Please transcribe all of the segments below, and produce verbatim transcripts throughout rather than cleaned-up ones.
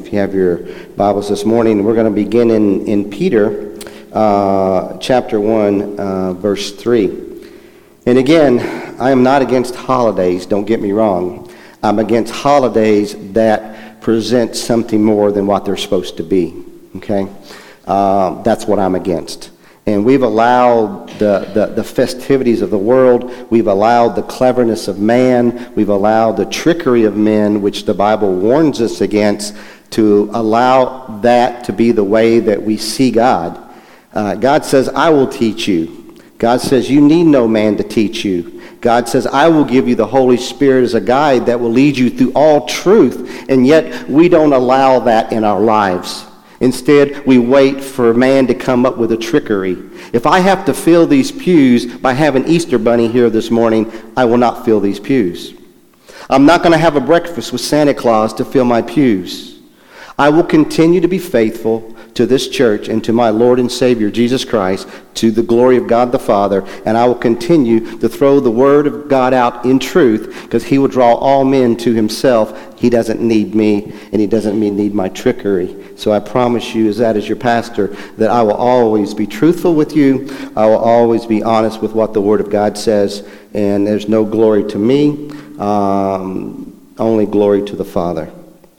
If you have your Bibles this morning, we're going to begin in, in Peter, uh, chapter one, uh, verse three. And again, I am not against holidays, don't get me wrong. I'm against holidays that present something more than what they're supposed to be, okay? Uh, that's what I'm against. And we've allowed the, the, the festivities of the world, we've allowed the cleverness of man, we've allowed the trickery of men, which the Bible warns us against, to allow that to be the way that we see God. Uh, God says, I will teach you. God says, you need no man to teach you. God says, I will give you the Holy Spirit as a guide that will lead you through all truth. And yet, we don't allow that in our lives. Instead, we wait for man to come up with a trickery. If I have to fill these pews by having Easter Bunny here this morning, I will not fill these pews. I'm not going to have a breakfast with Santa Claus to fill my pews. I will continue to be faithful to this church and to my Lord and Savior, Jesus Christ, to the glory of God the Father, and I will continue to throw the Word of God out in truth, because He will draw all men to Himself. He doesn't need me, and He doesn't need my trickery. So I promise you, as that as your pastor, that I will always be truthful with you. I will always be honest with what the Word of God says, and there's no glory to me, um, only glory to the Father.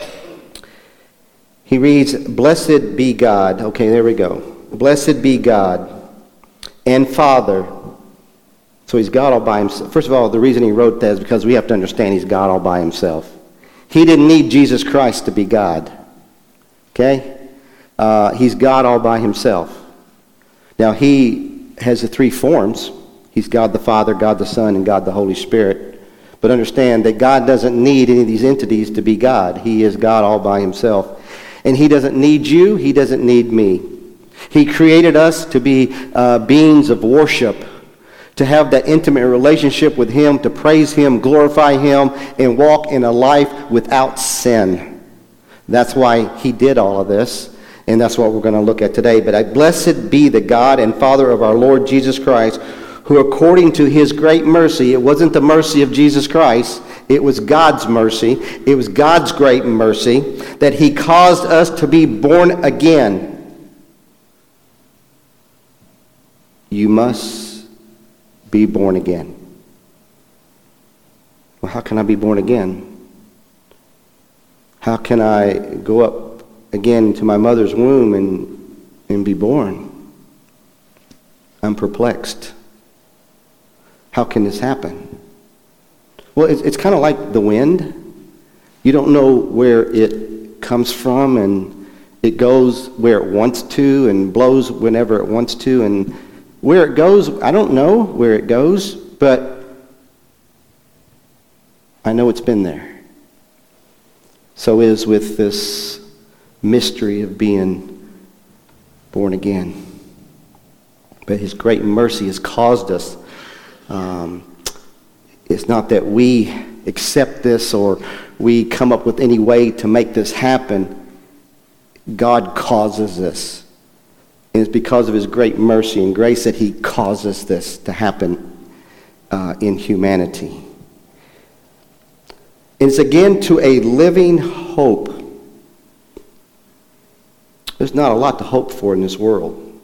He reads, blessed be God. Okay, there we go. Blessed be God and Father. So He's God all by Himself. First of all, the reason He wrote that is because we have to understand He's God all by Himself. He didn't need Jesus Christ to be God. Okay? Uh, he's God all by Himself. Now, He has the three forms. He's God the Father, God the Son, and God the Holy Spirit. But understand that God doesn't need any of these entities to be God. He is God all by Himself. And He doesn't need you. He doesn't need me. He created us to be uh, beings of worship, to have that intimate relationship with Him, to praise Him, glorify Him, and walk in a life without sin. That's why He did all of this, and that's what we're going to look at today. But I, blessed be the God and Father of our Lord Jesus Christ, who according to His great mercy, it wasn't the mercy of Jesus Christ, it was God's mercy, it was God's great mercy, that He caused us to be born again. You must be born again. Well, how can I be born again? How can I go up again to my mother's womb and, and be born? I'm perplexed. How can this happen? Well, it's, it's kind of like the wind. You don't know where it comes from, and it goes where it wants to and blows whenever it wants to. And where it goes, I don't know where it goes, but I know it's been there. So is with this mystery of being born again. But His great mercy has caused us. Um, it's not that we accept this or we come up with any way to make this happen. God causes this. And it's because of His great mercy and grace that He causes this to happen uh, in humanity. And it's again to a living hope. There's not a lot to hope for in this world.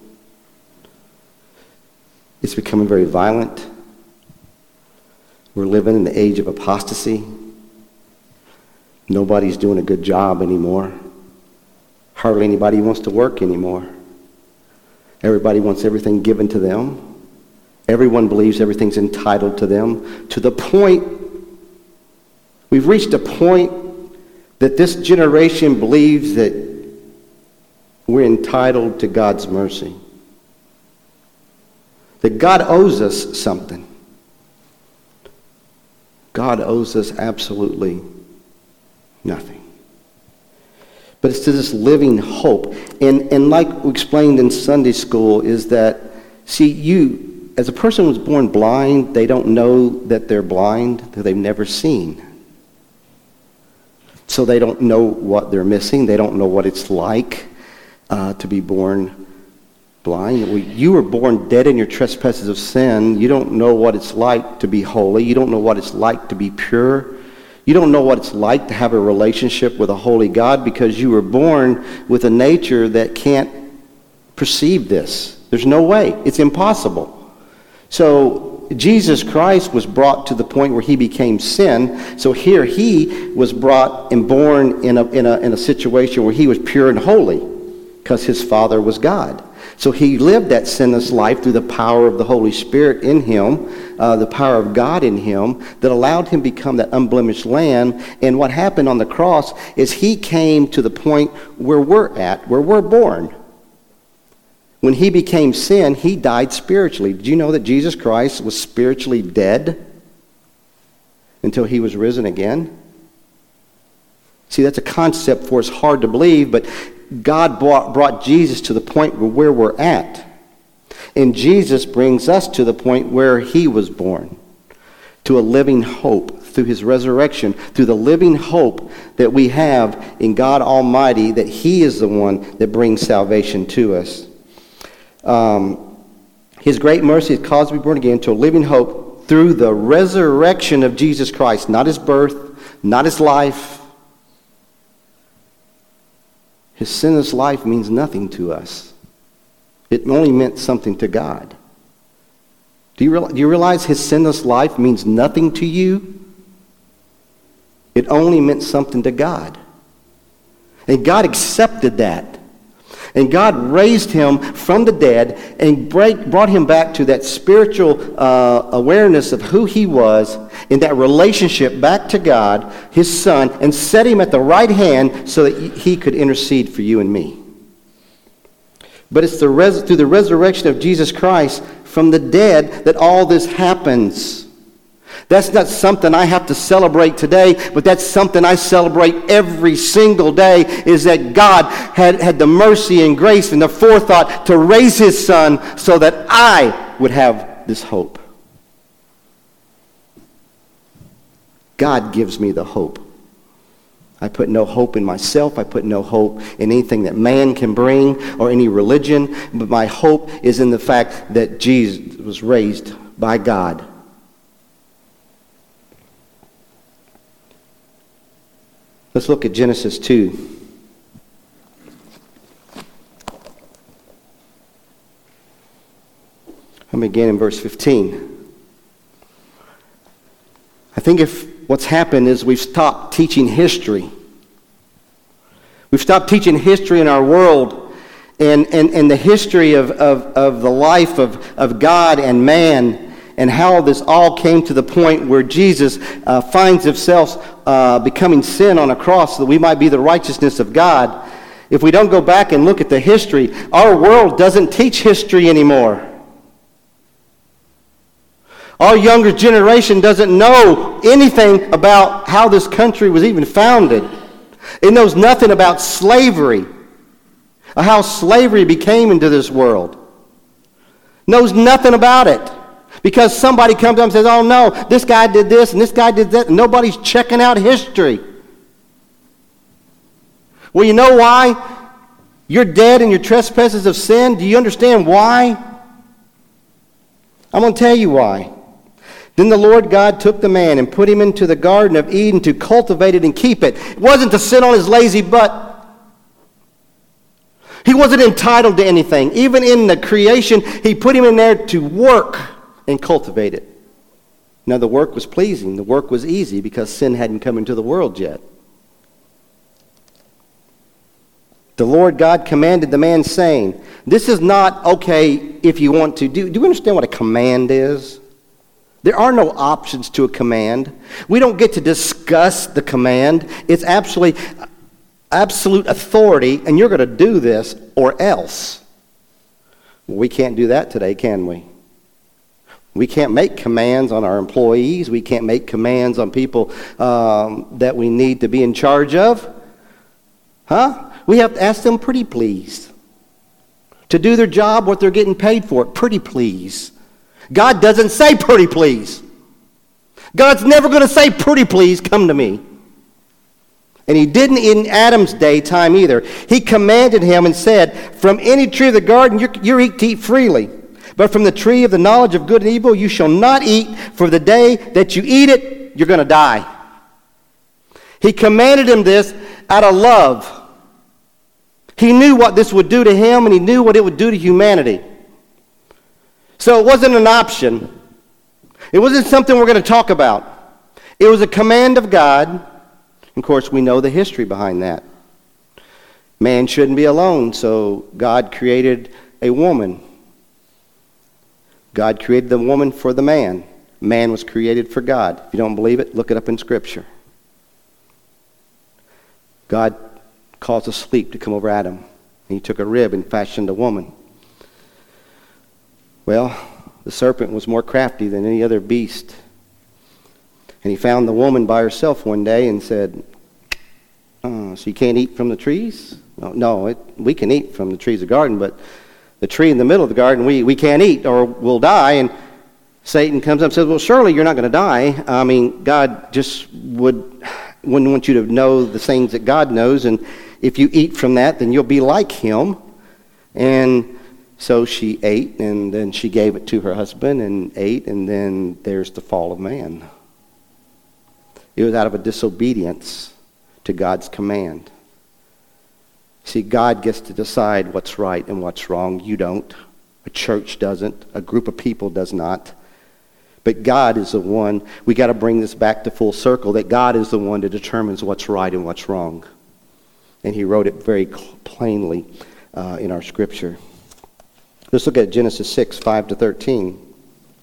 It's becoming very violent. We're living in the age of apostasy. Nobody's doing a good job anymore. Hardly anybody wants to work anymore. Everybody wants everything given to them. Everyone believes everything's entitled to them. To the point, we've reached a point that this generation believes that we're entitled to God's mercy. That God owes us something. God owes us absolutely nothing. But it's to this living hope. And, and like we explained in Sunday school is that, see, you, as a person who's born blind, they don't know that they're blind, that they've never seen. So they don't know what they're missing. They don't know what it's like uh, to be born blind. We, you were born dead in your trespasses of sin. You don't know what it's like to be holy. You don't know what it's like to be pure. You don't know what it's like to have a relationship with a holy God because you were born with a nature that can't perceive this. There's no way. It's impossible. So Jesus Christ was brought to the point where he became sin. So here he was brought and born in a, in a, in a situation where he was pure and holy because his Father was God. So he lived that sinless life through the power of the Holy Spirit in him, uh, the power of God in him, that allowed him to become that unblemished lamb. And what happened on the cross is he came to the point where we're at, where we're born. When he became sin, he died spiritually. Did you know that Jesus Christ was spiritually dead until he was risen again? See, that's a concept for us hard to believe, but God brought, brought Jesus to the point where we're at. And Jesus brings us to the point where he was born, to a living hope through his resurrection, through the living hope that we have in God Almighty, that he is the one that brings salvation to us. Um, his great mercy has caused us to be born again to a living hope through the resurrection of Jesus Christ, not his birth, not his life. His sinless life means nothing to us. It only meant something to God. Do you, realize, do you realize his sinless life means nothing to you? It only meant something to God. And God accepted that. And God raised him from the dead and break, brought him back to that spiritual uh, awareness of who he was, in that relationship back to God, his Son, and set him at the right hand so that he could intercede for you and me. But it's the res- through the resurrection of Jesus Christ from the dead that all this happens. That's not something I have to celebrate today, but that's something I celebrate every single day, is that God had, had the mercy and grace and the forethought to raise his Son so that I would have this hope. God gives me the hope. I put no hope in myself. I put no hope in anything that man can bring or any religion, but my hope is in the fact that Jesus was raised by God. Let's look at Genesis two. I'm going to begin in verse fifteen. I think if what's happened is we've stopped teaching history. We've stopped teaching history in our world and, and, and the history of, of, of the life of, of God and man, and how this all came to the point where Jesus uh, finds himself uh, becoming sin on a cross so that we might be the righteousness of God. If we don't go back and look at the history, our world doesn't teach history anymore. Our younger generation doesn't know anything about how this country was even founded. It knows nothing about slavery, or how slavery became into this world. Knows nothing about it. Because somebody comes up and says, oh no, this guy did this and this guy did that, and nobody's checking out history. Well, you know why? You're dead in your trespasses of sin. Do you understand why? I'm going to tell you why. Then the Lord God took the man and put him into the Garden of Eden to cultivate it and keep it. It wasn't to sit on his lazy butt. He wasn't entitled to anything. Even in the creation, he put him in there to work and cultivate it. Now the work was pleasing. The work was easy because sin hadn't come into the world yet. The Lord God commanded the man, saying, this is not okay if you want to. Do, do you understand what a command is? There are no options to a command. We don't get to discuss the command. It's absolutely absolute authority, and you're going to do this or else. Well, we can't do that today, can we? We can't make commands on our employees. We can't make commands on people um, that we need to be in charge of. Huh? We have to ask them, pretty please. To do their job, what they're getting paid for, pretty please. God doesn't say pretty please. God's never going to say pretty please, come to me. And he didn't in Adam's daytime either. He commanded him and said, from any tree of the garden you're, you're to eat freely. But from the tree of the knowledge of good and evil you shall not eat, for the day that you eat it, you're going to die. He commanded him this out of love. He knew what this would do to him, and he knew what it would do to humanity. So it wasn't an option. It wasn't something we're going to talk about. It was a command of God. Of course, we know the history behind that. Man shouldn't be alone, so God created a woman. God created the woman for the man. Man was created for God. If you don't believe it, look it up in Scripture. God caused a sleep to come over Adam. And he took a rib and fashioned a woman. Well, the serpent was more crafty than any other beast. And he found the woman by herself one day and said, oh, so you can't eat from the trees? No, no it, we can eat from the trees of the garden, but the tree in the middle of the garden we, we can't eat or we'll die. And Satan comes up and says, well, surely you're not going to die. I mean, God just would, wouldn't want you to know the things that God knows. And if you eat from that, then you'll be like him. And so she ate, and then she gave it to her husband and ate, and then there's the fall of man. It was out of a disobedience to God's command. See, God gets to decide what's right and what's wrong. You don't. A church doesn't. A group of people does not. But God is the one. We got to bring this back to full circle, that God is the one that determines what's right and what's wrong. And he wrote it very plainly uh, in our scripture. Let's look at Genesis six, five to thirteen.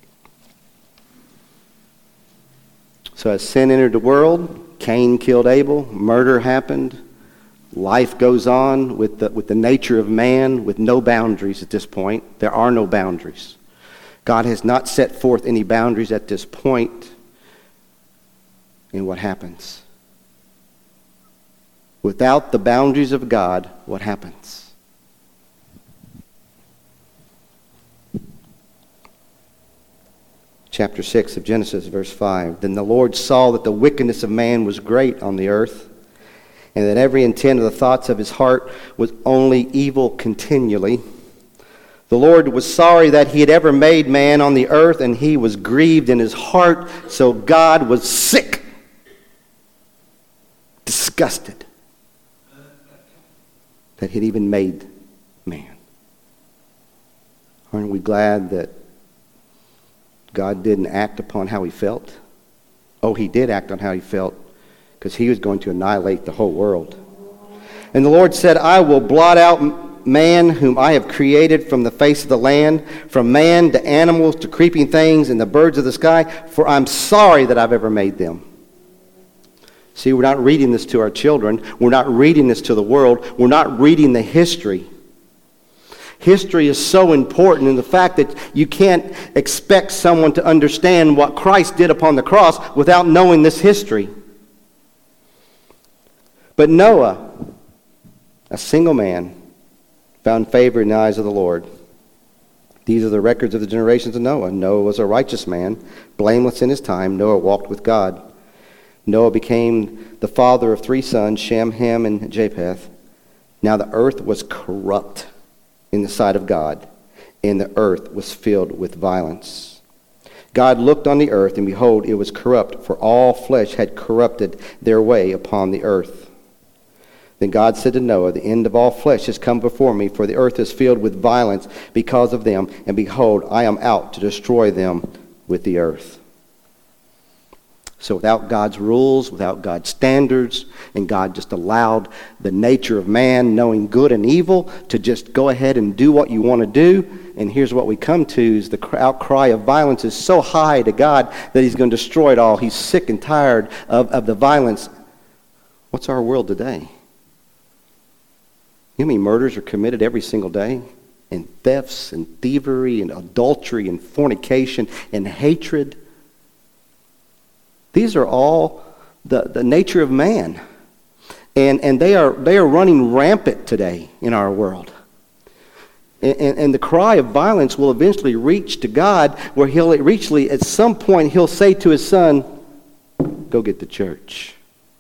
So as sin entered the world, Cain killed Abel, murder happened, life goes on with the, with the nature of man, with no boundaries at this point. There are no boundaries. God has not set forth any boundaries at this point. And what happens? Without the boundaries of God, what happens? Chapter six of Genesis, verse five. Then the Lord saw that the wickedness of man was great on the earth, and that every intent of the thoughts of his heart was only evil continually. The Lord was sorry that he had ever made man on the earth, and he was grieved in his heart, so God was sick, disgusted that he'd even made man. Aren't we glad that God didn't act upon how he felt? Oh, he did act on how he felt, because he was going to annihilate the whole world. And the Lord said, I will blot out man whom I have created from the face of the land, from man to animals to creeping things and the birds of the sky, for I'm sorry that I've ever made them. See, we're not reading this to our children. We're not reading this to the world. We're not reading the history. History is so important in the fact that you can't expect someone to understand what Christ did upon the cross without knowing this history. But Noah, a single man, found favor in the eyes of the Lord. These are the records of the generations of Noah. Noah was a righteous man, blameless in his time. Noah walked with God. Noah became the father of three sons, Shem, Ham, and Japheth. Now the earth was corrupt in the sight of God, and the earth was filled with violence. God looked on the earth, and behold, it was corrupt, for all flesh had corrupted their way upon the earth. Then God said to Noah, the end of all flesh has come before me, for the earth is filled with violence because of them, and behold, I am out to destroy them with the earth. So without God's rules, without God's standards, and God just allowed the nature of man, knowing good and evil, to just go ahead and do what you want to do. And here's what we come to, is the outcry of violence is so high to God that he's going to destroy it all. He's sick and tired of, of the violence. What's our world today? You know how many murders are committed every single day? And thefts and thievery and adultery and fornication and hatred. These are all the, the nature of man. And, and they are they are running rampant today in our world. And, and, and the cry of violence will eventually reach to God, where he'll eventually, at some point, he'll say to his son, go get the church.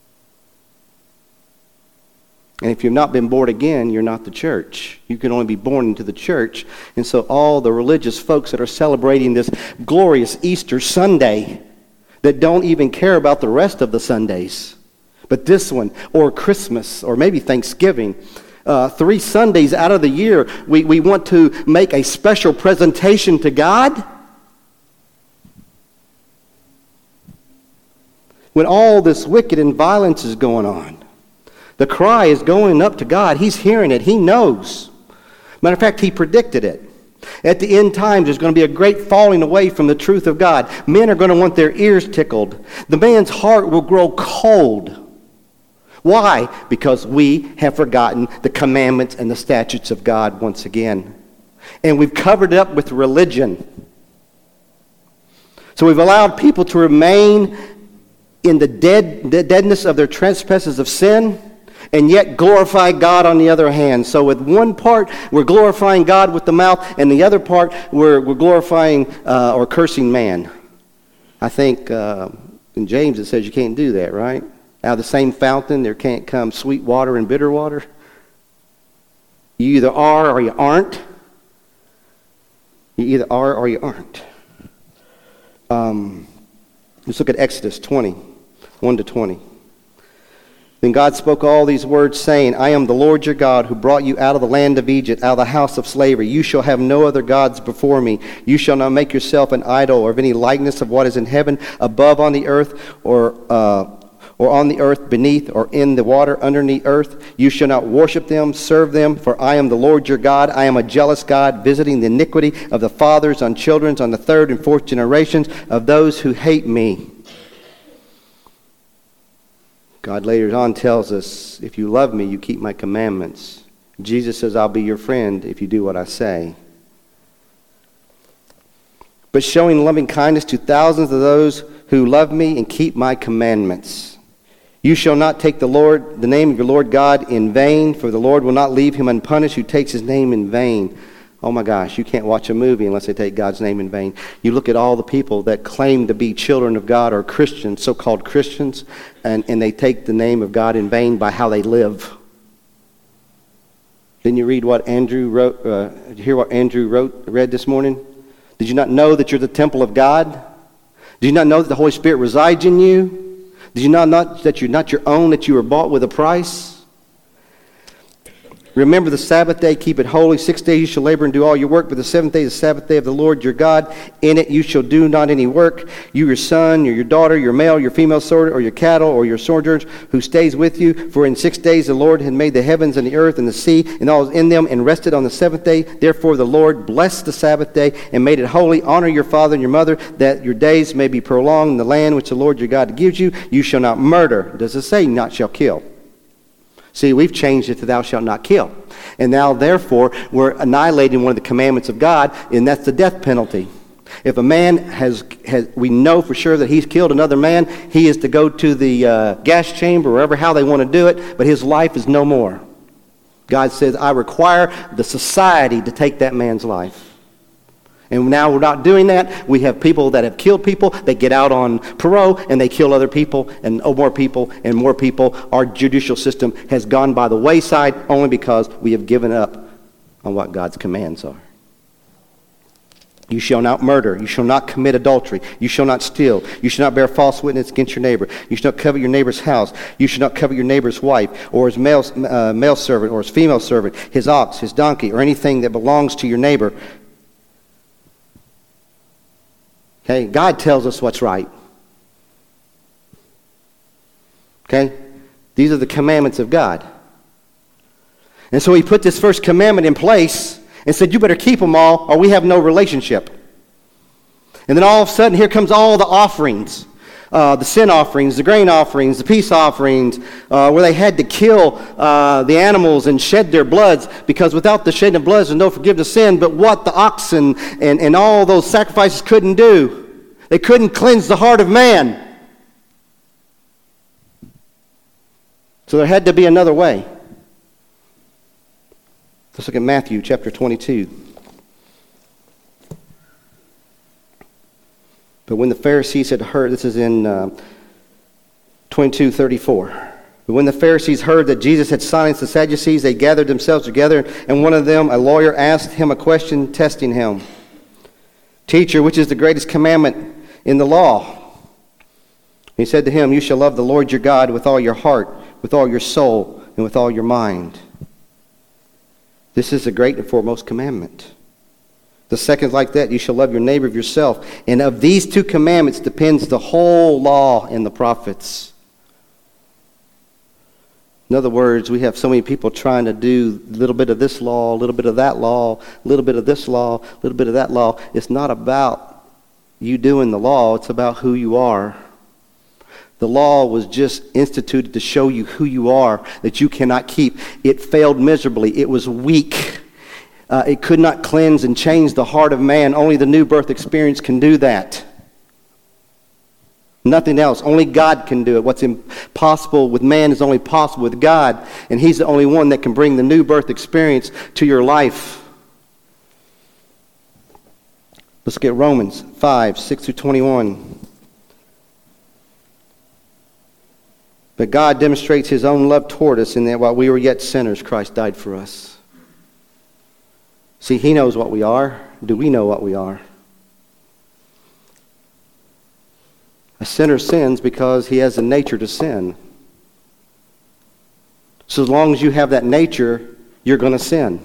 And if you've not been born again, you're not the church. You can only be born into the church. And so all the religious folks that are celebrating this glorious Easter Sunday, that don't even care about the rest of the Sundays, But this one, or Christmas, or maybe Thanksgiving, uh, three Sundays out of the year, we, we want to make a special presentation to God? When all this wicked and violence is going on, the cry is going up to God. He's hearing it. He knows. Matter of fact, he predicted it. At the end times, there's going to be a great falling away from the truth of God. Men are going to want their ears tickled. The man's heart will grow cold. Why? Because we have forgotten the commandments and the statutes of God once again. And we've covered it up with religion. So we've allowed people to remain in the dead the deadness of their trespasses of sin, and yet glorify God on the other hand. So with one part, we're glorifying God with the mouth, and the other part, we're, we're glorifying uh, or cursing man. I think uh, in James it says you can't do that, right? Out of the same fountain, there can't come sweet water and bitter water. You either are or you aren't. You either are or you aren't. Um, let's look at Exodus twenty, one to twenty. Then God spoke all these words, saying, I am the Lord your God, who brought you out of the land of Egypt, out of the house of slavery. You shall have no other gods before me. You shall not make yourself an idol, or of any likeness of what is in heaven, above on the earth, or uh, or on the earth beneath, or in the water underneath earth. You shall not worship them, serve them, for I am the Lord your God. I am a jealous God, visiting the iniquity of the fathers on children, on the third and fourth generations of those who hate me. God later on tells us, if you love me, you keep my commandments. Jesus says, I'll be your friend if you do what I say. But showing loving kindness to thousands of those who love me and keep my commandments. You shall not take the Lord, the name of your Lord God in vain, for the Lord will not leave him unpunished who takes his name in vain. Oh my gosh, you can't watch a movie unless they take God's name in vain. You look at all the people that claim to be children of God or Christians, so-called Christians, and, and they take the name of God in vain by how they live. Didn't you read what Andrew wrote? Uh, did you hear what Andrew wrote, read this morning? Did you not know that you're the temple of God? Did you not know that the Holy Spirit resides in you? Did you not know that you're not your own, that you were bought with a price? Remember the Sabbath day, keep it holy. Six days you shall labor and do all your work, but the seventh day is the Sabbath day of the Lord your God. In it you shall do not any work. You, your son, or your daughter, your male, your female soldier, or your cattle, or your sojourners who stays with you. For in six days the Lord had made the heavens and the earth and the sea and all is in them, and rested on the seventh day. Therefore the Lord blessed the Sabbath day and made it holy. Honor your father and your mother, that your days may be prolonged in the land which the Lord your God gives you. You shall not murder. Does it say not shall kill? See, we've changed it to thou shalt not kill. And now, therefore, we're annihilating one of the commandments of God, and that's the death penalty. If a man has, has we know for sure that he's killed another man, he is to go to the uh, gas chamber, wherever, how they want to do it, but his life is no more. God says, I require the society to take that man's life. And now we're not doing that. We have people that have killed people. They get out on parole and they kill other people and oh, more people and more people. Our judicial system has gone by the wayside only because we have given up on what God's commands are. You shall not murder. You shall not commit adultery. You shall not steal. You shall not bear false witness against your neighbor. You shall not covet your neighbor's house. You shall not covet your neighbor's wife, or his male, uh, male servant, or his female servant, his ox, his donkey, or anything that belongs to your neighbor. Okay, God tells us what's right. Okay? These are the commandments of God. And so he put this first commandment in place and said, you better keep them all or we have no relationship. And then all of a sudden, here comes all the offerings. Uh, the sin offerings, the grain offerings, the peace offerings, uh, where they had to kill uh, the animals and shed their bloods, because without the shedding of blood, there's no forgiveness of sin. But what the oxen and, and all those sacrifices couldn't do, they couldn't cleanse the heart of man. So there had to be another way. Let's look at Matthew chapter twenty-two. But when the Pharisees had heard, this is in uh, twenty-two thirty-four. But when the Pharisees heard that Jesus had silenced the Sadducees, they gathered themselves together, and one of them, a lawyer, asked him a question, testing him. Teacher, which is the greatest commandment in the law? He said to him, you shall love the Lord your God with all your heart, with all your soul, and with all your mind. This is the great and foremost commandment. The second is like that, you shall love your neighbor of yourself. And of these two commandments depends the whole law and the prophets. In other words, we have so many people trying to do a little bit of this law, a little bit of that law, a little bit of this law, a little bit of that law. It's not about you doing the law, it's about who you are. The law was just instituted to show you who you are, that you cannot keep. It failed miserably. It was weak. Uh, it could not cleanse and change the heart of man. Only the new birth experience can do that. Nothing else. Only God can do it. What's impossible with man is only possible with God. And He's the only one that can bring the new birth experience to your life. Let's get Romans five, six through twenty-one. But God demonstrates His own love toward us in that while we were yet sinners, Christ died for us. See, He knows what we are. Do we know what we are? A sinner sins because he has a nature to sin. So as long as you have that nature, you're going to sin.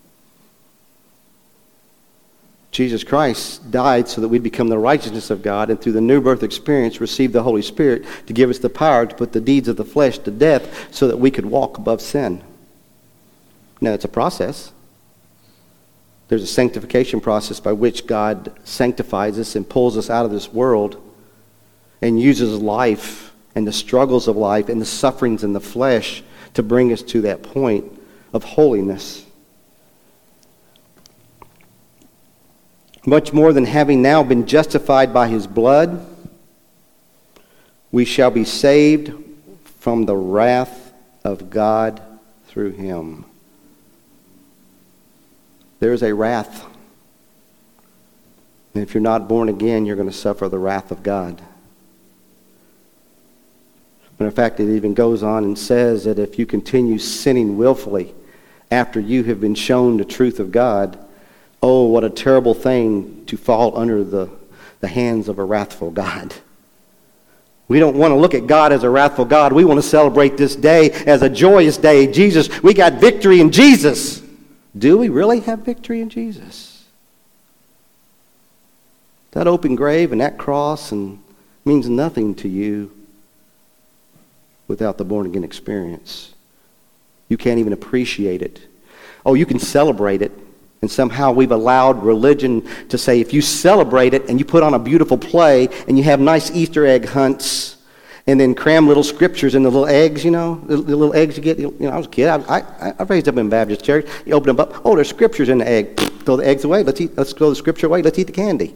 Jesus Christ died so that we'd become the righteousness of God, and through the new birth experience receive the Holy Spirit to give us the power to put the deeds of the flesh to death so that we could walk above sin. Now, it's a process. There's a sanctification process by which God sanctifies us and pulls us out of this world and uses life and the struggles of life and the sufferings in the flesh to bring us to that point of holiness. Much more than having now been justified by His blood, we shall be saved from the wrath of God through Him. There is a wrath. And if you're not born again, you're going to suffer the wrath of God. But in fact, it even goes on and says that if you continue sinning willfully after you have been shown the truth of God, oh, what a terrible thing to fall under the, the hands of a wrathful God. We don't want to look at God as a wrathful God. We want to celebrate this day as a joyous day. Jesus, we got victory in Jesus. Do we really have victory in Jesus? That open grave and that cross and means nothing to you without the born-again experience. You can't even appreciate it. Oh, you can celebrate it. And somehow we've allowed religion to say if you celebrate it and you put on a beautiful play and you have nice Easter egg hunts and then cram little scriptures in the little eggs, you know, the, the little eggs you get. You know, I was a kid. I, I, I raised up in Baptist church. You open them up. Oh, there's scriptures in the egg. Throw the eggs away. Let's eat. Let's throw the scripture away. Let's eat the candy.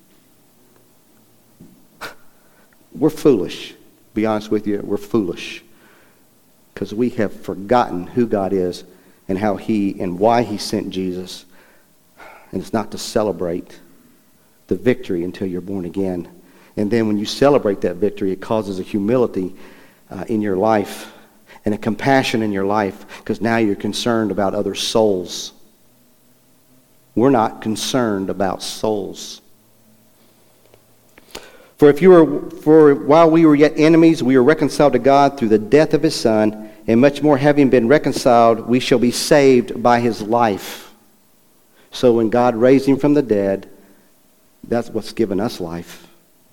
We're foolish. Be honest with you, we're foolish because we have forgotten who God is and how He and why He sent Jesus. And it's not to celebrate the victory until you're born again. And then when you celebrate that victory, it causes a humility uh, in your life and a compassion in your life because now you're concerned about other souls. We're not concerned about souls. For if you were, for while we were yet enemies, we were reconciled to God through the death of His Son, and much more having been reconciled, we shall be saved by His life. So when God raised Him from the dead, that's what's given us life.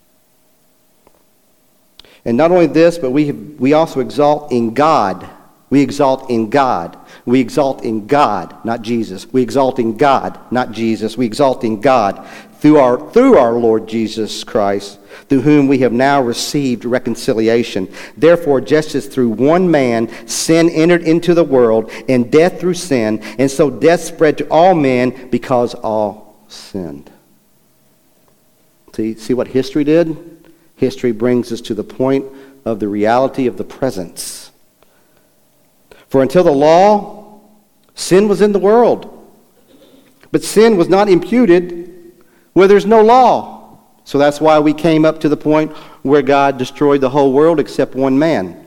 And not only this, but we have, we also exalt in God. We exalt in God. We exalt in God, not Jesus. We exalt in God, not Jesus. We exalt in God through our through our Lord Jesus Christ, through whom we have now received reconciliation. Therefore, just as through one man sin entered into the world, and death through sin, and so death spread to all men because all sinned. See, see what history did? History brings us to the point of the reality of the presence. For until the law, sin was in the world. But sin was not imputed where there's no law. So that's why we came up to the point where God destroyed the whole world except one man.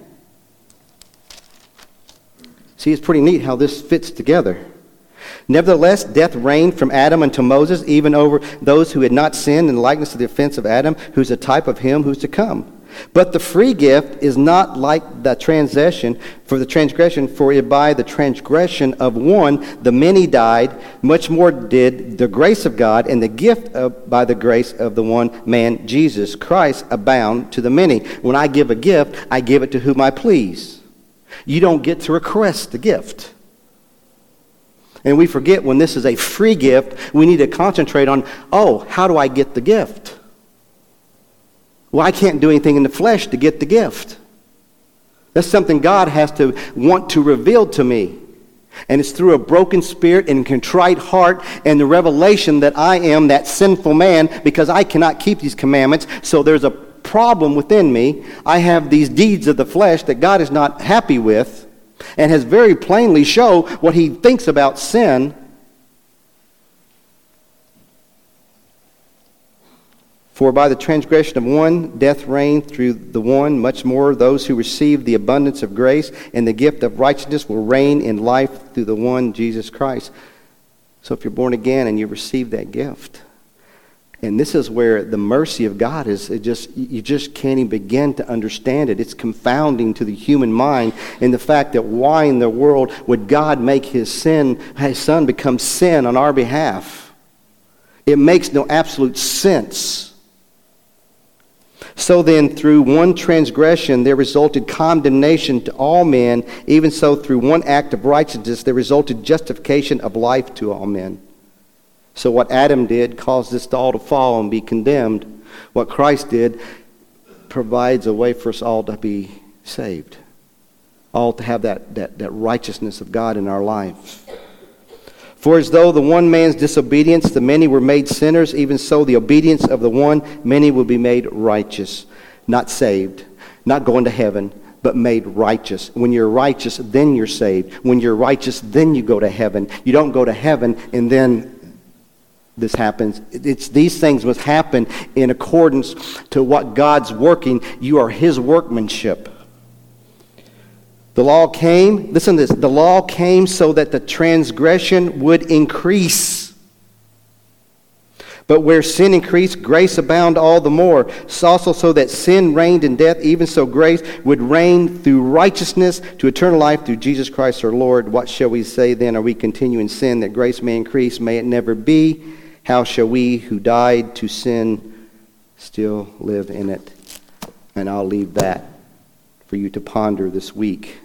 See, it's pretty neat how this fits together. Nevertheless, death reigned from Adam unto Moses, even over those who had not sinned in the likeness of the offense of Adam, who's a type of him who's to come. But the free gift is not like the transgression, for the transgression, for if by the transgression of one the many died, much more did the grace of God and the gift of, by the grace of the one man, Jesus Christ, abound to the many. When I give a gift, I give it to whom I please. You don't get to request the gift. And we forget when this is a free gift, we need to concentrate on, oh, how do I get the gift? Well, I can't do anything in the flesh to get the gift. That's something God has to want to reveal to me. And it's through a broken spirit and contrite heart and the revelation that I am that sinful man because I cannot keep these commandments. So there's a problem within me. I have these deeds of the flesh that God is not happy with and has very plainly shown what he thinks about sin. For by the transgression of one, death reigned through the one, much more those who receive the abundance of grace and the gift of righteousness will reign in life through the one, Jesus Christ. So if you're born again and you receive that gift, and this is where the mercy of God is, it just you just can't even begin to understand it. It's confounding to the human mind in the fact that why in the world would God make his sin, his son become sin on our behalf? It makes no absolute sense. So then, through one transgression, there resulted condemnation to all men. Even so, through one act of righteousness, there resulted justification of life to all men. So what Adam did caused us all to fall and be condemned. What Christ did provides a way for us all to be saved. All to have that, that, that righteousness of God in our lives. For as though the one man's disobedience, the many were made sinners, even so the obedience of the one, many will be made righteous. Not saved, not going to heaven, but made righteous. When you're righteous, then you're saved. When you're righteous, then you go to heaven. You don't go to heaven and then this happens. It's these things must happen in accordance to what God's working. You are his workmanship. The law came, listen to this, the law came so that the transgression would increase. But where sin increased, grace abound all the more. It's also so that sin reigned in death, even so grace would reign through righteousness to eternal life through Jesus Christ our Lord. What shall we say then? Are we continue in sin that grace may increase? May it never be. How shall we who died to sin still live in it? And I'll leave that for you to ponder this week.